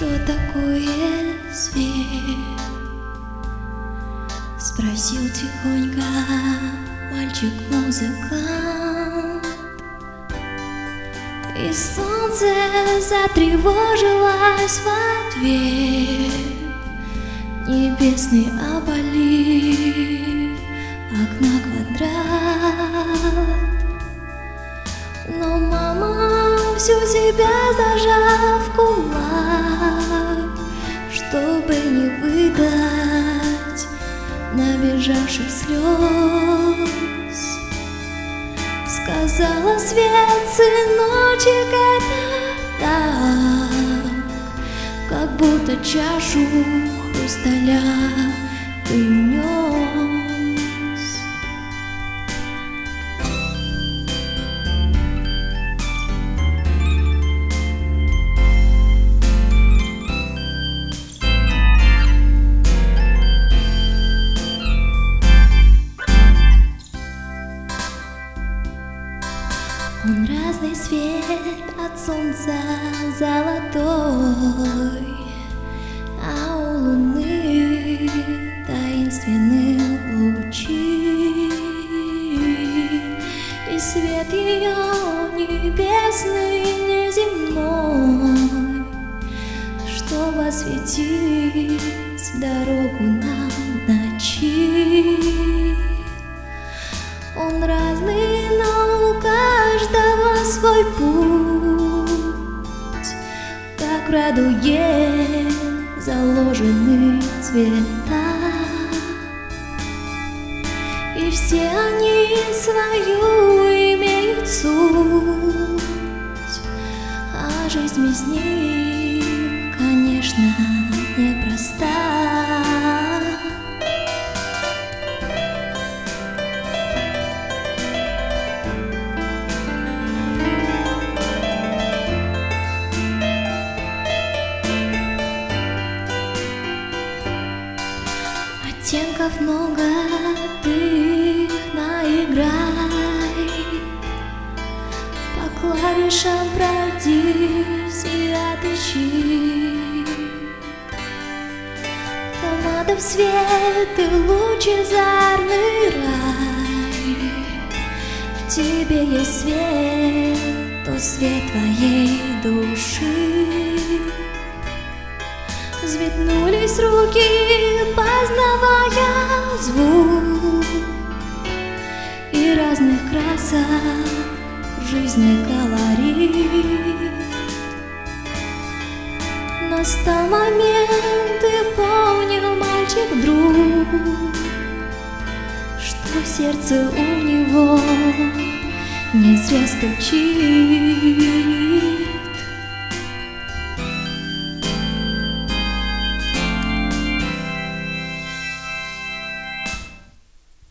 Что такое свет? Спросил тихонько мальчик-музыкант. И солнце затревожилось в ответ. Небесный обалив окна квадрат. Но мама всю себя зажала в кулак, чтобы не выдать набежавших слез. Сказала: свет, сыночек, это так, как будто чашу хрусталя ты нес. Он разный свет, от солнца золотой, а у луны таинственные лучи. И свет ее небесный, неземной, чтоб осветить дорогу нам в ночи. Он разный, но у каждого свой путь, как в радуге заложены цвета. И все они свою имеют суть, а жизнь без них, конечно, непроста. Оттенков много, ты их наиграй, по клавишам пройдись и отыщи. Томатов свет и лучезарный рай. В тебе есть свет, то свет твоей души. Взметнулись руки, познавая звук, и разных красок жизни колорит. Настал момент, и понял мальчик вдруг, что сердце у него не зря стучит.